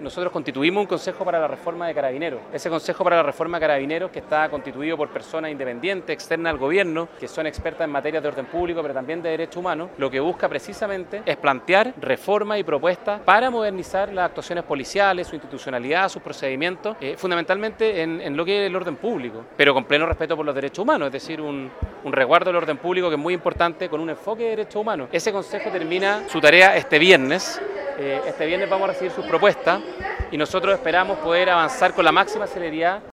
nosotros constituimos un Consejo para la Reforma de Carabineros. Ese Consejo para la Reforma de Carabineros, que está constituido por personas independientes, externas al gobierno, que son expertas en materias de orden público, pero también de derechos humanos, lo que busca precisamente es plantear reformas y propuestas para modernizar las actuaciones policiales, su institucionalidad, sus procedimientos, fundamentalmente en lo que es el orden público, pero con pleno respeto por los derechos humanos, es decir, un resguardo del orden público que es muy importante con un enfoque de derechos humanos. Ese Consejo termina su tarea este viernes. Este viernes vamos a recibir sus propuestas y nosotros esperamos poder avanzar con la máxima celeridad